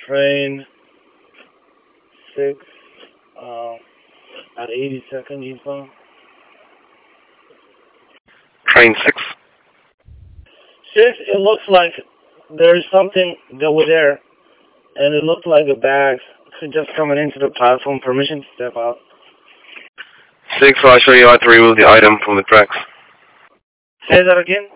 Train 6 at 82nd eastbound. Train 6. 6, it looks like there's something over there, and it looked like a bag just coming into the platform. Permission to step out. 6, I'll show you how to remove the item from the tracks. Say that again?